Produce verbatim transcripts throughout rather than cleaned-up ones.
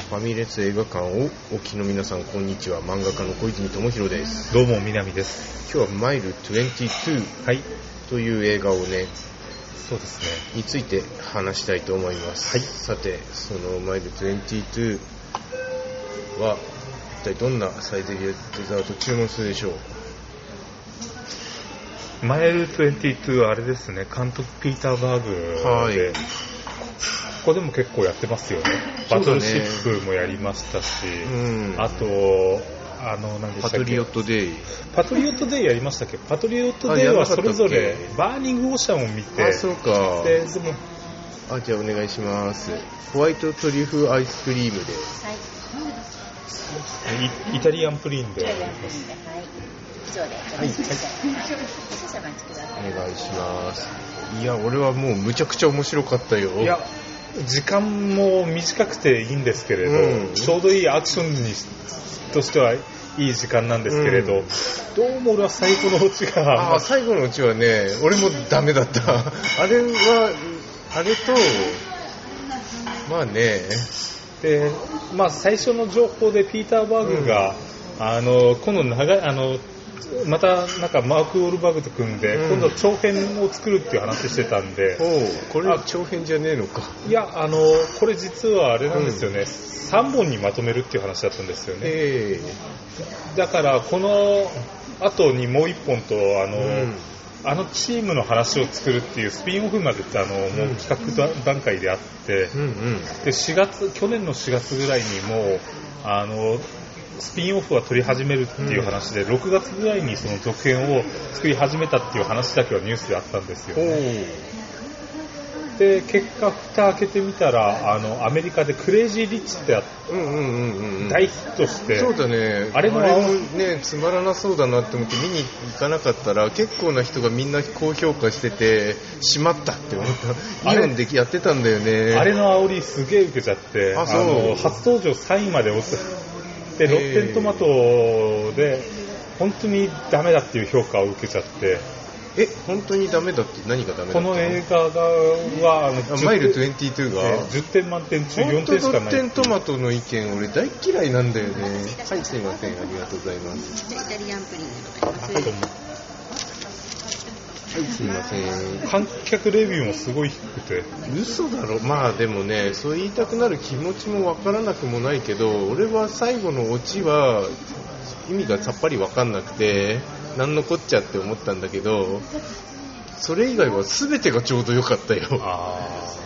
ファミレス映画館をお聞きの皆さん、こんにちは。漫画家の小泉智弘です。 どうも南です。 今日はマイルにじゅうにという映画をね、 そうですねについて話したいと思います。 はい、 さて、そのマイルにじゅうには一体どんなサイゼリヤデザート注文するでしょう。マイルにじゅうにはあれですね、監督ピーター・バーグで、はい、ここでも結構やってますよね。バトルシップもやりましたし、うん、あとあの何でしたっけ、 パトリオットデイパトリオットデイやりましたっけ。パトリオットデイはそれぞれバーニングオーシャンを見て、 あ、そうか。 ででもあ、じゃあお願いします。ホワイトトリュフアイスクリームで、 はい、イ, イタリアンプリンで、はい、 以上で、はい、はい、 お願いします。いや、俺はもうむちゃくちゃ面白かったよ。 いや、時間も短くていいんですけれど、うん、ちょうどいいアクションにとしてはいい時間なんですけれど、うん、どうも俺は最後のオチが、 あ、最後のオチはね、俺もダメだったあれはあれとまあね、 で、まあ、最初の情報でピーター・バーグが、うん、あのこの長いあのまたなんかマーク・ウォールバーグと組んで、うん、今度長編を作るっていう話してたんで、 おこれ長編じゃねえのか。 いや、あのこれ実はあれなんですよね、うん、さんぼんにまとめるっていう話だったんですよね、 えー、だからこの後にもういっぽんとあの、うん、あのチームの話を作るっていうスピンオフまであの、うん、もう企画段階であって、うんうん、でしがつ去年のしがつぐらいにもうあのスピンオフは撮り始めるっていう話で、うん、ろくがつぐらいにその続編を作り始めたっていう話だけはニュースであったんですよね。で、結果蓋開けてみたら、あのアメリカでクレイジー・リッチってあって、うんうんうんうん、大ヒットして、 そうだね、あれもね、つまらなそうだなって思って見に行かなかったら、結構な人がみんな高評価してて、しまったって思った。イオンでやってたんだよね。 あれの煽りすげえ受けちゃって、 あ、そう、 あの初登場さんいまで落ちて、ロッテントマトで本当にダメだっていう評価を受けちゃって、 え、本当にダメだって何がダメだったの？ この映画がはあのマイルにじゅうにが、 えー、じゅってん満点中よんてんしかない。 ロッテントマトの意見俺大嫌いなんだよね。はい、すいません、ありがとうございます。 イタリアンプリンでございます。 はい、はい、すいません。 観客レビューもすごい低くて。 嘘だろ。まあでもね、そう言いたくなる気持ちもわからなくもないけど、俺は最後のオチは意味がさっぱりわかんなくて、なんのこっちゃって思ったんだけど、それ以外は全てがちょうど良かったよ。 あ、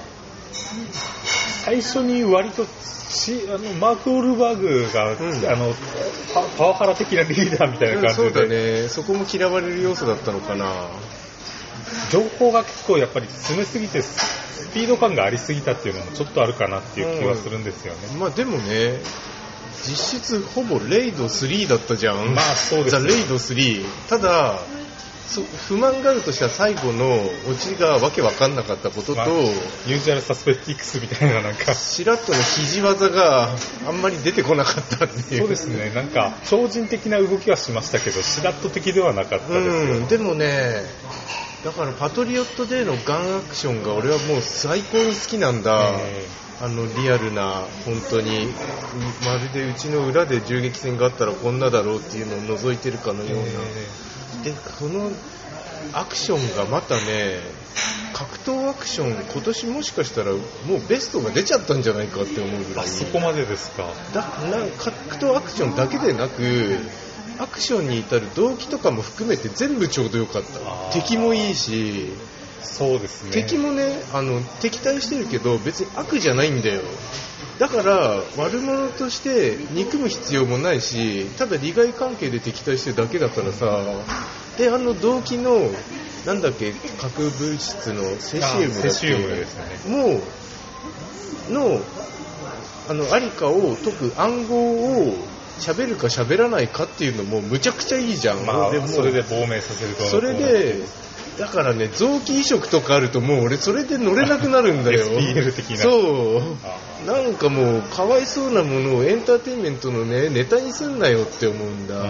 最初に割としあのマーク・ウォルバーグが、うん、あのパワハラ的なリーダーみたいな感じで、 そうだね、そこも嫌われる要素だったのかな。 情報が結構やっぱり詰めすぎてスピード感がありすぎたっていうのもちょっとあるかなっていう気はするんですよね、 うん、まあでもね、実質ほぼレイドスリーだったじゃん。 まあそうですね、 ザ・レイドスリー。ただ不満があるとしたら最後のオチがわけわかんなかったことと、まあ、 ユージュアルサスペティクスみたいな、なんかシラットの肘技があんまり出てこなかったっていう。 そうですね、なんか超人的な動きはしましたけどシラット的ではなかったですよ、うん、 でもね、だからパトリオットデーのガンアクションが俺はもう最高に好きなんだ、えー、あのリアルな、本当にまるでうちの裏で銃撃戦があったらこんなだろうっていうのを覗いてるかのような、えー、でこのアクションがまたね、格闘アクション今年もしかしたらもうベストが出ちゃったんじゃないかって思うぐらい。 あそこまでですか。 だな格闘アクションだけでなくアクションに至る動機とかも含めて全部ちょうどよかった。敵もいいし、 そうですね、 敵もね、あの敵対してるけど別に悪じゃないんだよ。だから悪者として憎む必要もないし、ただ利害関係で敵対してるだけだからさ。で、あの動機のなんだっけ、核物質のセシウムだっけ、 セシウムですね、 もうのあのありかを解く暗号を喋るか喋らないかっていうのもむちゃくちゃいいじゃん、 まあ、 でもそれで亡命させると、 それでだからね、臓器移植とかあるともう俺それで乗れなくなるんだよエスピーエル 的な。 そうなんかもうかわいそうなものをエンターテインメントのねネタにすんなよって思うんだ、うん、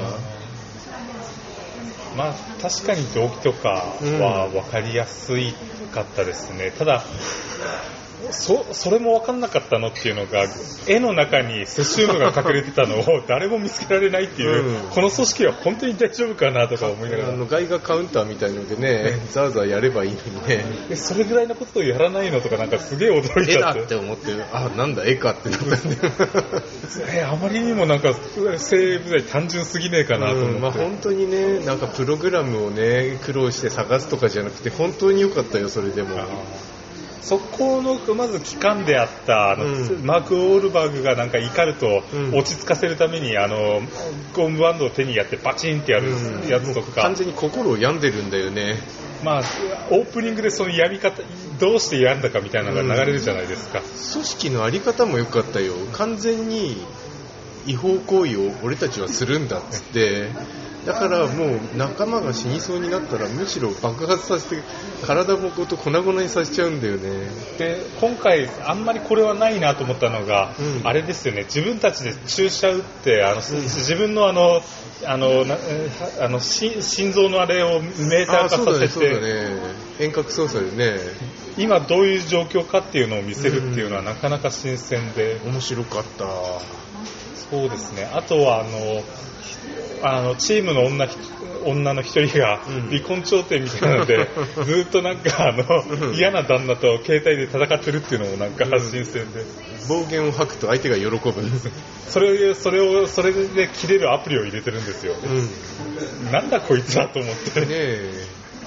まあ確かに動機とかは分かりやすいかったですね、うん、ただそ, それも分かんなかったのっていうのが絵の中にセシウムが隠れてたのを誰も見つけられないっていう、うん、この組織は本当に大丈夫かなとか思いながら、 あの外画カウンターみたいのでね、ザーザーやればいいのにね、 それぐらいのことをやらないのとかなんかすげえ驚いちゃって、 絵だって思って、あ、なんだ絵かってなったんでえあまりにもなんか生物大単純すぎねえかなと思って、うん、 まあ、本当にね、なんかプログラムをね苦労して探すとかじゃなくて本当に良かったよ。それでもそこのまず機関であったあの、うん、マーク・オールバーグがなんか怒ると落ち着かせるために、うん、あのゴムバンドを手にやってバチンってやるやつとか、うん、 完全に心を病んでるんだよね。 まあ、オープニングでそのやり方どうして病んだかみたいなのが流れるじゃないですか、うん、 組織のあり方も良かったよ。完全に違法行為を俺たちはするんだっつってだからもう仲間が死にそうになったらむしろ爆発させて体もごと粉々にさせちゃうんだよね。 で今回あんまりこれはないなと思ったのが、うん、あれですよね、自分たちで注射打ってあの、うん、自分のあのあのなあの心臓のあれをメーター化させて、そうだね、そうだね、 遠隔操作でね、 今どういう状況かっていうのを見せるっていうのはなかなか新鮮で、 うん、面白かった。 そうですね。あとはあのあのチームの 女, 女の一人が離婚調停みたいなので、うん、ずっとなんかあの嫌な旦那と携帯で戦ってるっていうのもなんか新鮮で、 うん、暴言を吐くと相手が喜ぶそれそれをそれで切れるアプリを入れてるんですよ、うん、なんだこいつだと思ってねえ、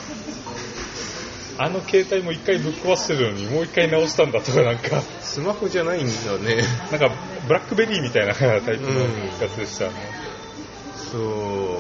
あの携帯も一回ぶっ壊してるのにもう一回直したんだとか、なんかスマホじゃないんだね、 なんかブラックベリーみたいなタイプのやつでしたね、 うん、そう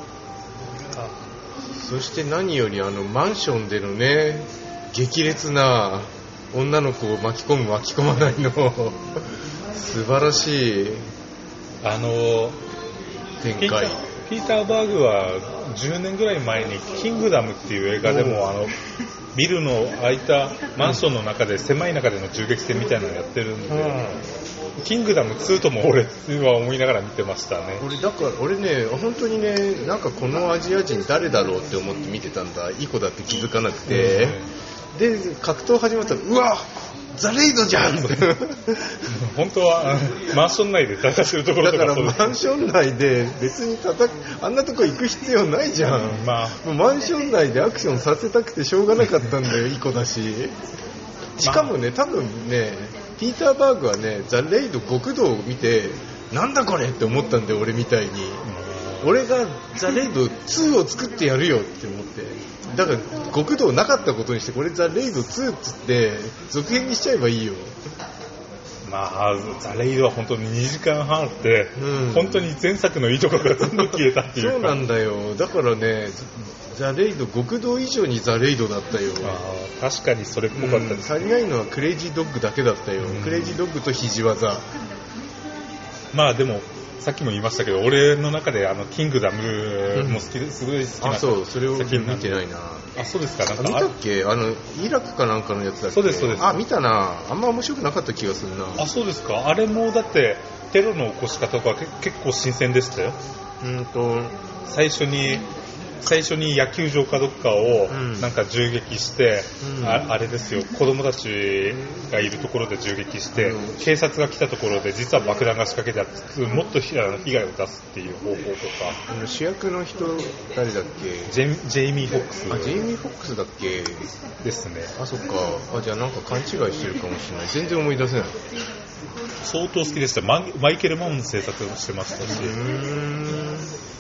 そして何よりあのマンションでのね激烈な女の子を巻き込む巻き込まないの素晴らしいあの展開。 ピーター・バーグはじゅうねんぐらい前にキングダムっていう映画でもあのビルの空いたマンションの中で狭い中での銃撃戦みたいなのをやってるんで、うん、キングダムツーとも俺は思いながら見てましたね。 俺だから俺ね本当にねなんかこのアジア人誰だろうって思って見てたんだ、いい子だって気づかなくて、うん、で格闘始まったらうわザレイドじゃんって本当はマンション内で戦ってるところとか、 だからマンション内で別に叩くあんなとこ行く必要ないじゃん、うん、まあ、もうマンション内でアクションさせたくてしょうがなかったんだよいい子だし、しかもね多分ねピーター・バーグはねザ・レイド極道を見てなんだこれって思ったんだよ俺みたいに、うん、俺がザ・レイドツーを作ってやるよって思って、だから極道なかったことにしてこれザ・レイドツーっつって続編にしちゃえばいいよ。 まあザ・レイドは本当ににじかんはんあって、うん、本当に前作のいいところが全部消えたっていうかそうなんだよ、だからねザ・レイド極道以上にザ・レイドだったよ。 あ確かにそれっぽかったです、 うん、足りないのはクレイジードッグだけだったよ、うん、クレイジードッグと肘技。 まあでもさっきも言いましたけど俺の中であのキングダムも好きで、うん、すごい好きな、 あそうそれを見てないな。 あそうですか、なんか見たっけ、あのイラクかなんかのやつだっけ。 そうですそうです。 あ見たな、あんま面白くなかった気がするな。 あそうですか、あれもだってテロの起こし方が結構新鮮でしたよ。 うんと最初に最初に野球場かどっかをなんか銃撃して、うん、あ, あれですよ子供たちがいるところで銃撃して、うん、警察が来たところで実は爆弾が仕掛けてあってもっと被害を出すっていう方法とか。 主役の人誰だっけ。 ジェ, ジェイミー・フォックス。 あジェイミー・フォックスだっけですね。 あそっか、あじゃあなんか勘違いしてるかもしれない、全然思い出せない。 相当好きでした。マ, マイケル・マンの制作もしてましたし。うーん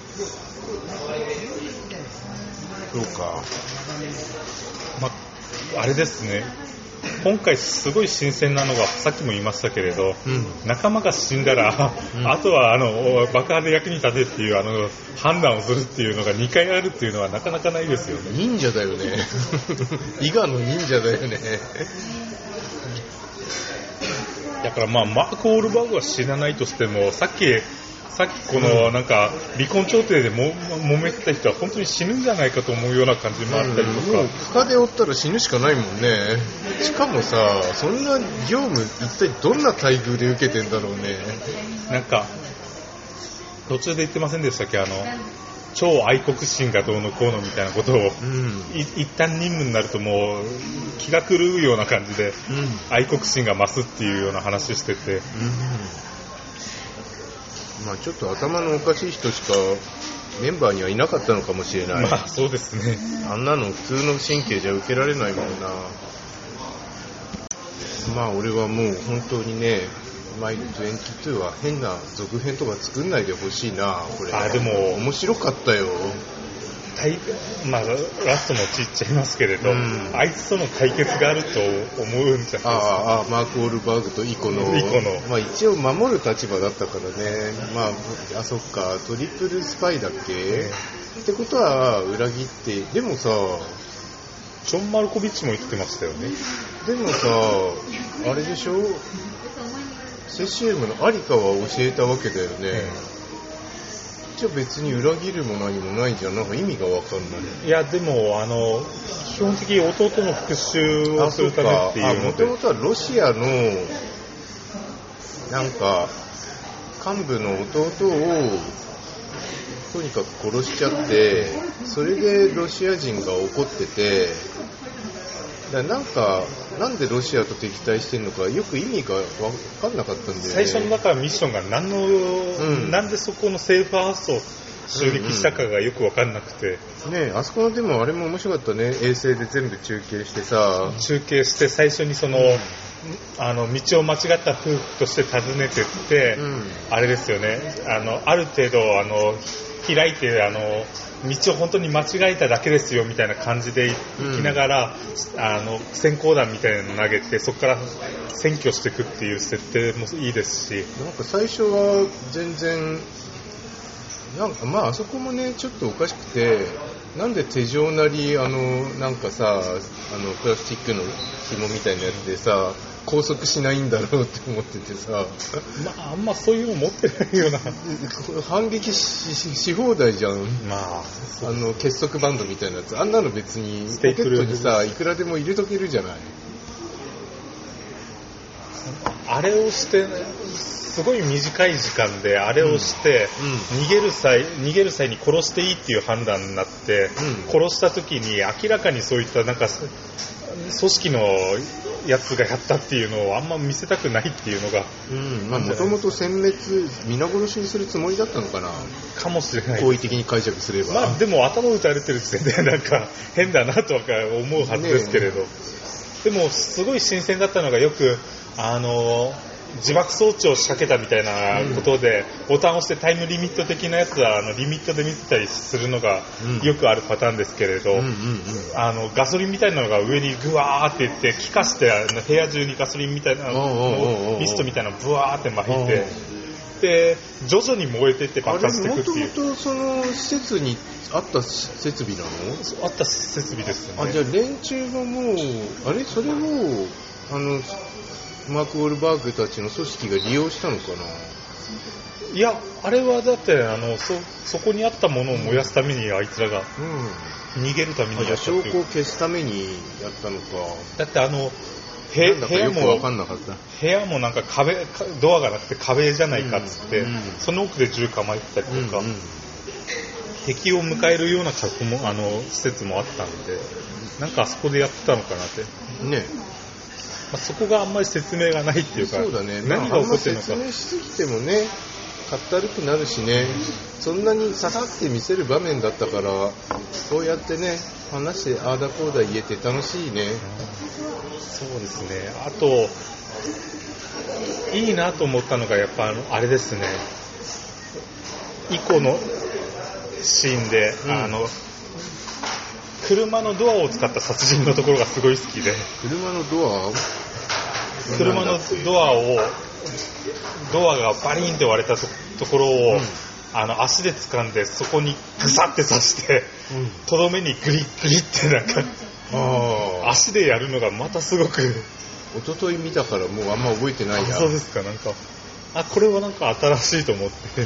そうか、 まあれですね、今回すごい新鮮なのがさっきも言いましたけれど、うん、仲間が死んだら、うん、あとはあの爆破で役に立てっていうあの判断をするっていうのがにかいあるっていうのはなかなかないですよね。 忍者だよね伊賀の忍者だよねだからまあマーク・オールバーグは知らないとしてもさっきさっきこのなんか離婚調停でも揉めてた人は本当に死ぬんじゃないかと思うような感じもあったりとか、もう深でおったら死ぬしかないもんね。しかもさそんな業務一体どんな待遇で受けてんだろうね。 なんか途中で言ってませんでしたっけ、あの超愛国心がどうのこうのみたいなことを、うん、一旦任務になるともう気が狂うような感じで、うん、愛国心が増すっていうような話してて、うん 、まあちょっと頭のおかしい人しかメンバーにはいなかったのかもしれない。 まあそうですね。 あんなの普通の神経じゃ受けられないもんな。まあ俺はもう本当にね、マイルにじゅうには変な続編とか作んないでほしいな。これあでも面白かったよ。 まあ、ラストもちっちゃいますけれど、うん、あいつとの対決があると思うんじゃないですか。 ああ、マーク・ウォールバーグとイコの、 イコのまあ、一応守る立場だったからね、まあ、あそっか、トリプルスパイだっけ、うん、ってことは裏切って、でもさ、 ジョン・マルコビッチも言ってましたよね。 でもさ、あれでしょ、セシウムのアリカは教えたわけだよね。うんじゃあ別に裏切るも何もないじゃん。なんか意味が分かんない。 いやでもあの基本的に弟の復讐をするためっていうので、 もともとはロシアのなんか幹部の弟をとにかく殺しちゃって、それでロシア人が怒ってて、だなんかなんでロシアと敵対してるのかよく意味が分かんなかったんだよね。 最初のだからミッションが何の、うん、なんでそこのセーフハウスを襲撃したかがよく分かんなくて、 うんうん、ねえあそこのでもあれも面白かったね。衛星で全部中継してさ中継して最初にその、うん、あの道を間違った夫婦として訪ねてって、うん、あれですよね、あのある程度あの開いてあの道を本当に間違えただけですよみたいな感じで行きながら、うん、あの閃光弾みたいなの投げてそこから占拠していくっていう設定もいいですし、 なんか最初は全然なんかまああそこもねちょっとおかしくて、なんで手錠なりあのなんかさあのプラスチックの紐みたいなやつでさ拘束しないんだろうって思っててさ、 まああんまそういうの持ってないような反撃 し, し, し放題じゃん。 まああの結束バンドみたいなやつ、あんなの別にポケットにさいくらでも入れとけるじゃない。 あれをしてすごい短い時間であれをして、うんうん、逃げる際逃げる際に殺していいっていう判断になって、うん、殺した時に明らかにそういったなんか組織のやつがやったっていうのをあんま見せたくないっていうのが、 もともと殲滅皆殺しにするつもりだったのかなかもしれない。 好意的に解釈すれば、 まあ、でも頭打たれてる時点でなんか変だなとか思うはずですけれど、ね、でもすごい新鮮だったのがよくあの自爆装置を仕掛けたみたいなことで、うん、ボタンを押してタイムリミット的なやつはあのリミットで見てたりするのがよくあるパターンですけれど、うんうんうんうん、あのガソリンみたいなのが上にグワーっていって気化して部屋中にガソリンみたいなのミストみたいなのブワーって巻いて、で徐々に燃えていって爆発していくっていう。 もともとその施設にあった設備なの？ あった設備ですよね。 あ、じゃあ連中がもうあれそれをあのマーク・ウォールバーグたちの組織が利用したのかな。 いやあれはだってあの そ, そこにあったものを燃やすためにあいつらが逃げるためにやったっていう、 証拠を消すためにやったのか。 だってあの部屋も分かんなかった。 部屋もなんか壁ドアがなくて壁じゃないかっつって、うんうん、その奥で銃構えてたりとか、うんうん、敵を迎えるような格好もあの施設もあったんで、なんかあそこでやってたのかなってね。まあ、そこがあんまり説明がないっていうか、 そうだね、 何が起こってるのか、 まあ、説明しすぎてもねかったるくなるしね、そんなにささって見せる場面だったから、こうやってね話してああだこうだ言えて楽しいね。 そうですね。あといいなと思ったのがやっぱあのあれですね、以降のシーンで、うん、あの車のドアを使った殺人のところがすごい好きで、 車のドア車のドアをドアがバリンって割れた と, ところを、うん、あの足で掴んでそこにグサって刺してとど、うん、めにグリッグリってなんかあ足でやるのがまたすごく一昨日見たからもうあんま覚えてないや。 そうですか。なんかあこれはなんか新しいと思って、うん、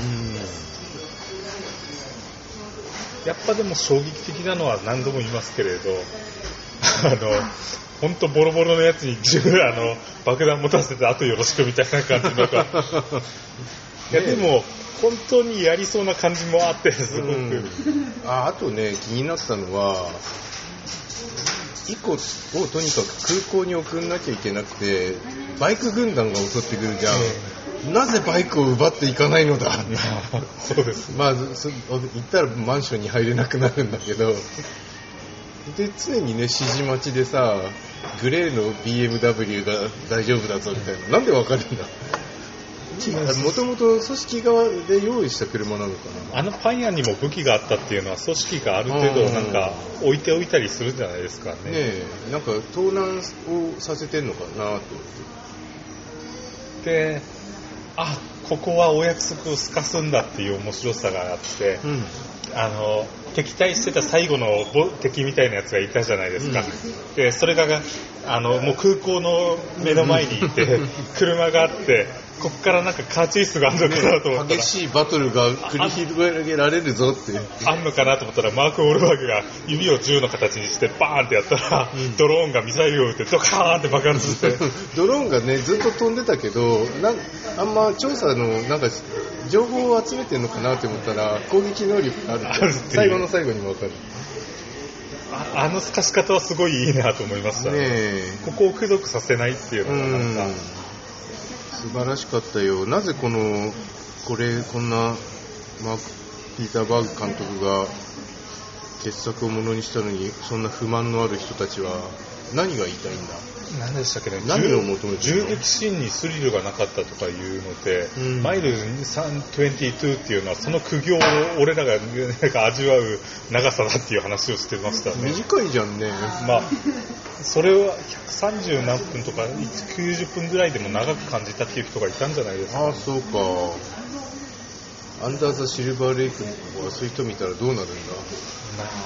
やっぱでも衝撃的なのは何度も言いますけれど、あの本当ボロボロのやつに銃あの爆弾持たせてあとよろしくみたいな感じのがいやでも本当にやりそうな感じもあってすごく、うん、 あ, あとね気になったのはイコをとにかく空港に送んなきゃいけなくてバイク軍団が襲ってくるじゃん、えー、なぜバイクを奪っていかないのだそうですまあそ行ったらマンションに入れなくなるんだけどで常にね指示待ちでさグレーの ビーエムダブリュー が大丈夫だぞみたいななんでわかるんだもともと組織側で用意した車なのかな。 あのパン屋にも武器があったっていうのは組織がある程度なんか置いておいたりするんじゃないですかね。ねえなんか盗難をさせてんのかなと思って。 であここはお約束をすかすんだっていう面白さがあって、うん、あの敵対してた最後の敵みたいなやつがいたじゃないですか、うん、でそれがあのもう空港の目の前にいて車があってここからなんかカーチェイスがあるのかなと思ったら、 激しいバトルが繰り広げられるぞってあんのかなと思ったらマーク・ウォルバーグが指を銃の形にしてバーンってやったら、うん、ドローンがミサイルを撃ってドカーンって爆発してドローンがねずっと飛んでたけどなんあんま調査のなんか情報を集めてるのかなって思ったら攻撃能力があるって最後の最後にも分かる。 あ, あの透かし方はすごいいいなと思いましたね。ここをくどくさせないっていうのがなんか素晴らしかったよ。なぜこのこれこんなマーク・ピーター・バーグ監督が傑作をものにしたのにそんな不満のある人たちは何が言いたいんだ。 何でしたっけね。 何を求めてるの。 銃撃シーンにスリルがなかったとかいうので、うん、マイルにじゅうにっていうのはその苦行を俺らがなんか味わう長さだっていう話をしてましたね。 短いじゃんね。 まあそれはひゃくさんじゅう何分とかきゅうじゅっぷんぐらいでも長く感じたっていう人がいたんじゃないですか、ね。 ああそうか。アンダーザシルバーレイクはそういう人見たらどうなるんだ。 まあ、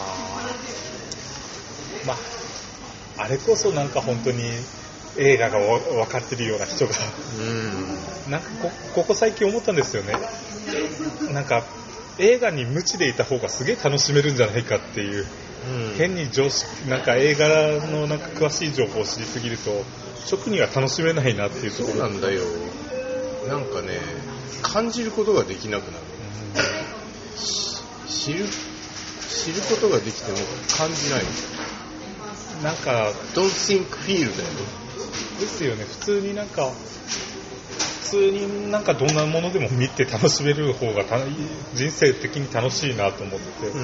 まああれこそなんか本当に映画が分かってるような人がうんなんか こ, ここ最近思ったんですよね。なんか映画に無知でいた方がすげえ楽しめるんじゃないかっていう、うん、変に常識なんか映画のなんか詳しい情報を知りすぎると直には楽しめないなっていうところ。 そうなんだよ。なんかね感じることができなくなる、うん、知る知ることができても感じない。 なんか don't think feel だよね。 ですよね。普通になんか普通になんかどんなものでも見て楽しめる方が人生的に楽しいなと思って、うん、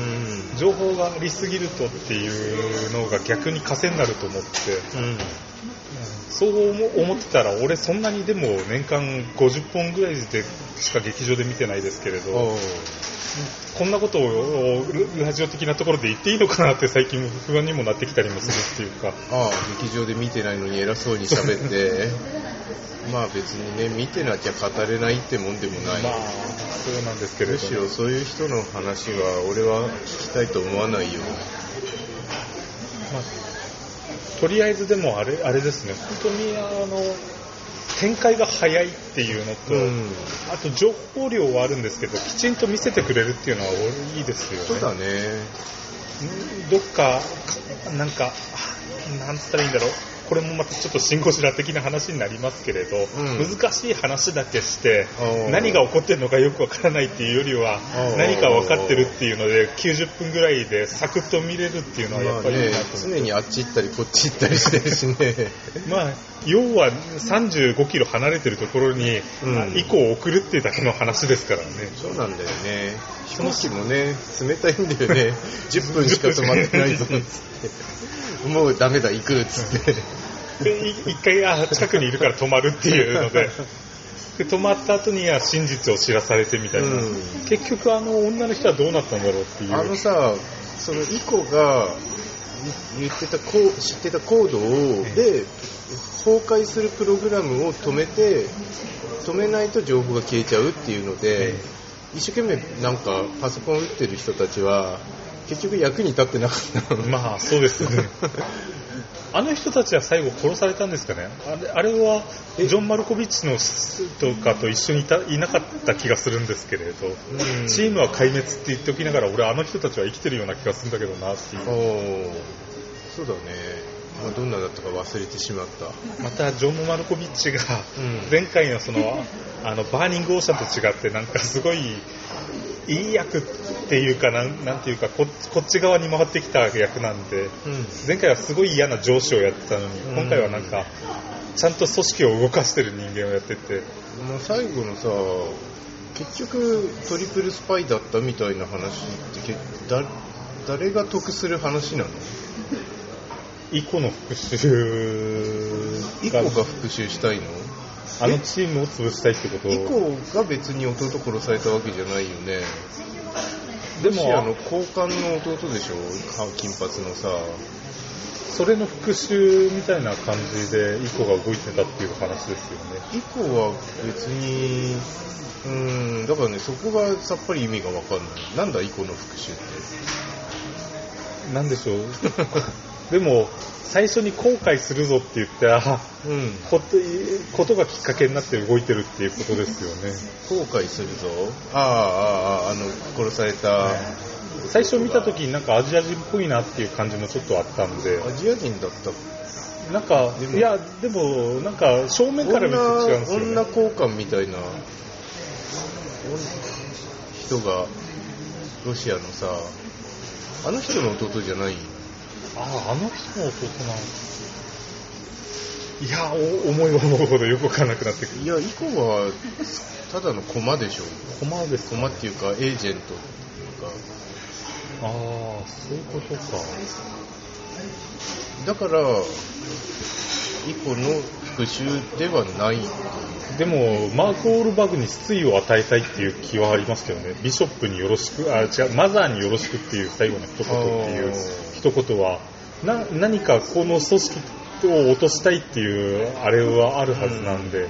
情報がありすぎるとっていうのが逆に枷になると思って、うんうん、そう思ってたら俺そんなにでも年間ごじゅっぽんぐらいでしか劇場で見てないですけれど、こんなことをラジオ的なところで言っていいのかなって最近不安にもなってきたりもするっていうかああ劇場で見てないのに偉そうに喋ってまあ別にね見てなきゃ語れないってもんでもない。 まあそうなんですけれど、 むしろそういう人の話は俺は聞きたいと思わないよ、 まあ、とりあえずでもあれ、あれですね本当にあの展開が早いっていうのと、うん、あと情報量はあるんですけどきちんと見せてくれるっていうのはいいですよね。 そうだね。 どっかなんかなんつったらいいんだろう。これもまたちょっとシンゴジラ的な話になりますけれど、うん、難しい話だけして何が起こってるのかよくわからないっていうよりは何か分かってるっていうのできゅうじゅっぷんぐらいでサクッと見れるっていうのはやっぱりいいなと思って、 まあね、常にあっち行ったりこっち行ったりしてるしねまあ要はさんじゅうごキロ離れてるところに、うん、以降送るっていうだけの話ですからね。 そうなんだよね。飛行機もね冷たいんだよねじゅっぷんしか止まってないぞっつってもうダメだ行くっつってで一回あ近くにいるから止まるっていうのでで止まった後には真実を知らされてみたいな、うん、結局あの女の人はどうなったんだろうっていう。 あのさそのイコが言ってたこう知ってたコードをで崩壊するプログラムを止めて止めないと情報が消えちゃうっていうので、一生懸命なんかパソコン打ってる人たちは結局役に立ってなかったまあそうですねあの人たちは最後殺されたんですかね。あれ、あれはジョン・マルコビッチのとかと一緒にいた、いなかった気がするんですけれど、うん、チームは壊滅って言っておきながら俺あの人たちは生きてるような気がするんだけどなっていう。 おそうだね。 まあ、どんなだったか忘れてしまった。 またジョン・マルコビッチが前回のその、あのバーニングオーシャンと違ってなんかすごいいい役っていうか なん、なんていうか こ, こっち側に回ってきた役なんで、うん、前回はすごい嫌な上司をやってたのに、うん、今回はなんかちゃんと組織を動かしてる人間をやってて、 もう最後のさ結局トリプルスパイだったみたいな話ってだ誰が得する話なの？ イコの復讐イコが復讐したいの？ あのチームを潰したいってこと？ イコが別に弟殺されたわけじゃないよね。でもロシアの高官の弟でしょ、金髪のさ。 それの復讐みたいな感じでイコが動いてたっていう話ですよね。 イコは別にうーんだからね、そこがさっぱり意味が分かんない。なんだイコの復讐ってなんでしょうでも最初に後悔するぞって言ってあ、うん、こと、ことがきっかけになって動いてるっていうことですよね。 後悔するぞ。あああああの殺された、ね、 最初見た時になんかアジア人っぽいなっていう感じもちょっとあったんで。 アジア人だったなんかいやでもなんか正面から見て違うんですよね。 女交換みたいな人がロシアのさ、あの人の弟じゃない？ ああ、あの人の弟なんいやお思い思うほどよくわからなくなってくる。 いやイコはただの駒でしょ。 駒ですか？ 駒っていうかエージェントっていうか。 ああ、そういうことか。 だからイコの復讐ではない。 でもマーク・オールバグに失意を与えたいっていう気はありますけどね。ビショップによろしく、あ、違う、マザーによろしくっていう最後の一言っていう一言はな何かこの組織を落としたいっていうあれはあるはずなんで、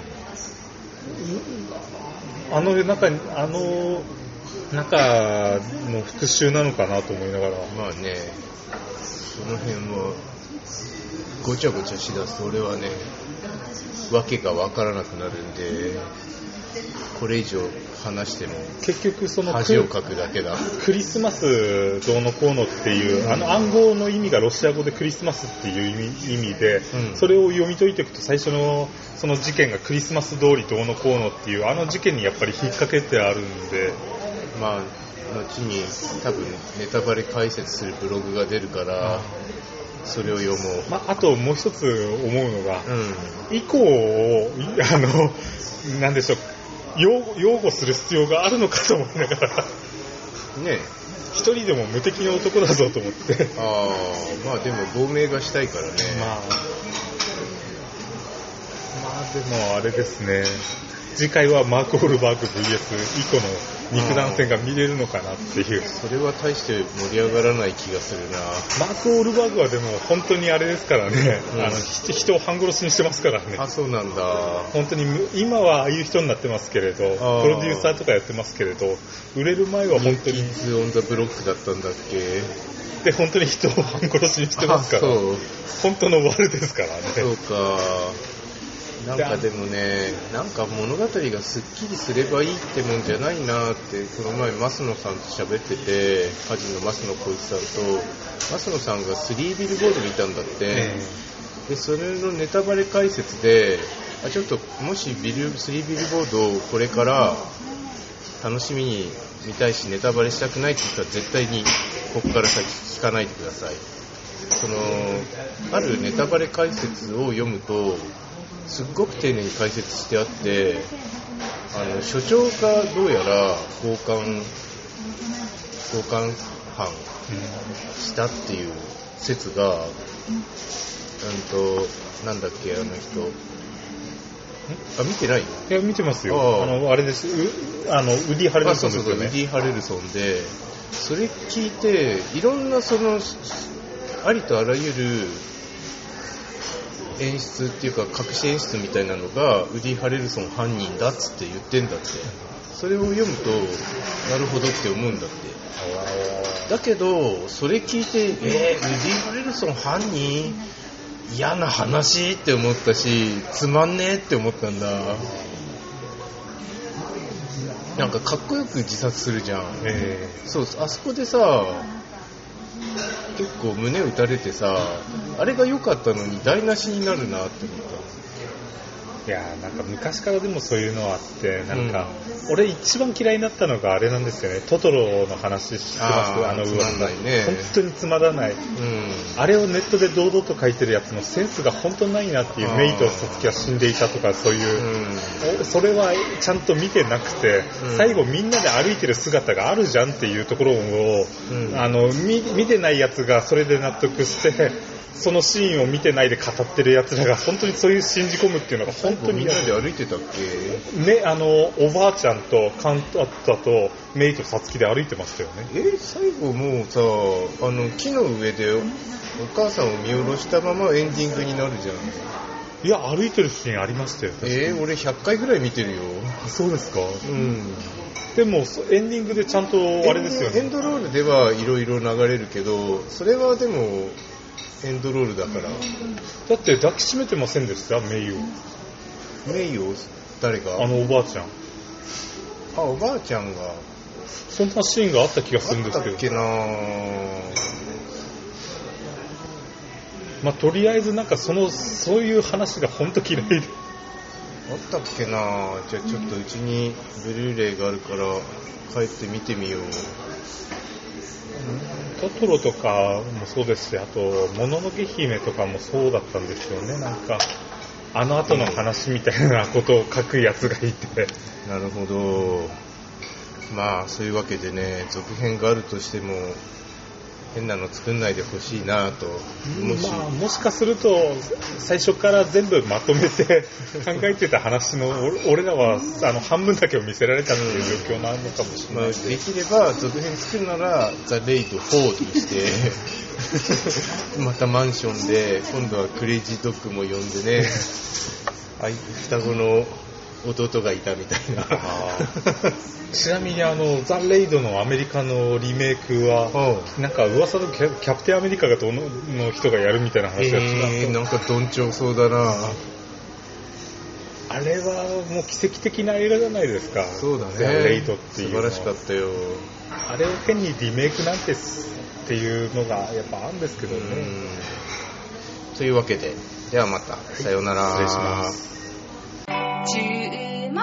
うん、あの中にあの中の復讐なのかなと思いながら。 まあね、その辺はごちゃごちゃしだすと俺はねわけがわからなくなるんで、これ以上話しても結局その恥をかくだけだ。 クリスマスどうのこうのっていうあの暗号の意味がロシア語でクリスマスっていう意味、意味で、うん、それを読み解いていくと最初のその事件がクリスマス通りどうのこうのっていうあの事件にやっぱり引っ掛けてあるんで、 まあ後に多分ネタバレ解説するブログが出るから、それを読もう。 まあ、あともう一つ思うのが、うん、以降をあのなんでしょう擁, 擁護する必要があるのかと思いながらね、 一人でも無敵の男だぞと思って。 ああ、まあでも亡命がしたいからね。 まあ、まあでもあれですね。次回はマーク・オールバーグ ブイエス イコの肉弾戦が見れるのかなっていう。 それは大して盛り上がらない気がするな。 マーク・オールバーグはでも本当にあれですからね、うん、あの人を半殺しにしてますからね。 あ、そうなんだ。 本当に今はああいう人になってますけれど、プロデューサーとかやってますけれど、売れる前は本当にキッズ・オン・ザ・ブロックだったんだっけ。 で本当に人を半殺しにしてますから、本当の悪ですからね。 そうか。なんかでもね、なんか物語がすっきりすればいいってもんじゃないなって、この前増野さんと喋ってて、歌人の増野光一さんと、増野さんがスリービルボード見たんだって、でそれのネタバレ解説で、あちょっともしビルスリービルボードをこれから楽しみに見たいしネタバレしたくないって言ったら絶対にここから先聞かないでください。そのあるネタバレ解説を読むとすっごく丁寧に解説してあって、あの所長がどうやら交換交換犯したっていう説が、うんとなんだっけあの人、あ見てない？ いや見てますよ。あ, あのあれです。あのウディハレルソンですよね。 そうそうそうウディハレルソンで、それ聞いていろんなそのありとあらゆる演出っていうか隠し演出みたいなのがウディ・ハレルソン犯人だっつって言ってんだって。それを読むとなるほどって思うんだって。だけどそれ聞いてえー、ウディ・ハレルソン犯人嫌な話って思ったし、つまんねえって思ったんだ。なんかかっこよく自殺するじゃん。えー、そうあそこでさ結構胸打たれてさ、あれが良かったのに台無しになるなって思った。 いやーなんか昔からでもそういうのあって、なんか、うん、俺一番嫌いになったのがあれなんですよね。トトロの話知ってます？あ, あのつまんないね。 本当につまらない、うん、あれをネットで堂々と書いてるやつのセンスが本当ないなっていう。メイとサツキは死んでいたとかそういう、うん、それはちゃんと見てなくて、うん、最後みんなで歩いてる姿があるじゃんっていうところを、うん、あの 見, 見てないやつがそれで納得してそのシーンを見てないで語ってるやつらが本当にそういう信じ込むっていうのが本当にみんなで歩いてたっけね。あのおばあちゃんとカンタッタとメイとサツキで歩いてましたよね。 え最後もうさあの木の上でお母さんを見下ろしたままエンディングになるじゃん。 いや歩いてるシーンありましたよ。 えー、俺ひゃっかいぐらい見てるよ。 あそうですか。 うんでもエンディングでちゃんとあれですよね。 エンドロールではいろいろ流れるけどそれはでもエンドロールだから。 だって抱きしめてませんでしたメイを。 メイを誰が？ あのおばあちゃん。 あおばあちゃんがそんなシーンがあった気がするんですけど。 あったっけな。 まあとりあえずなんかそのそういう話が本当嫌いで。 あったっけな。じゃあちょっとうちにブルーレイがあるから帰って見てみよう。 トトロとかもそうですし、あともののけ姫とかもそうだったんですよね。なんかあの後の話みたいなことを書くやつがいて、 うん、なるほど。まあそういうわけでね、続編があるとしても変なの作んないでほしいなと。 もし、まあ、もしかすると最初から全部まとめて考えてた話の俺らはあの半分だけを見せられたっていう状況なのかもしれない、まあ、 できれば続編作るならザ・レイドフォーにしてまたマンションで今度はクレイジードッグも呼んでねあい双子の弟がいたみたいな。 ちなみにあのザ・レイドのアメリカのリメイクは、うん、なんか噂のキャ、キャプテンアメリカがどのの人がやるみたいな話が聞いた。 えー、なんかどんちょうそうだな。 あれはもう奇跡的な映画じゃないですか。 そうだね。 ザ・レイドっていう素晴らしかったよ。 あれを手にリメイクなんてっていうのがやっぱあるんですけどね。 というわけでではまた、はい、さようなら。 失礼します。 注文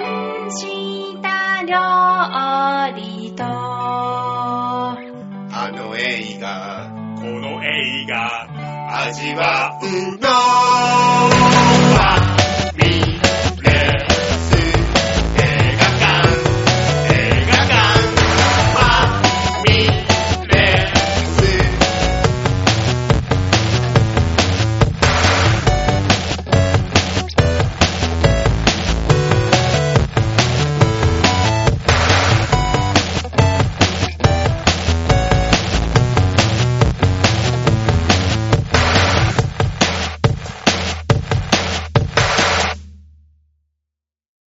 した料理とあの映画この映画味わうの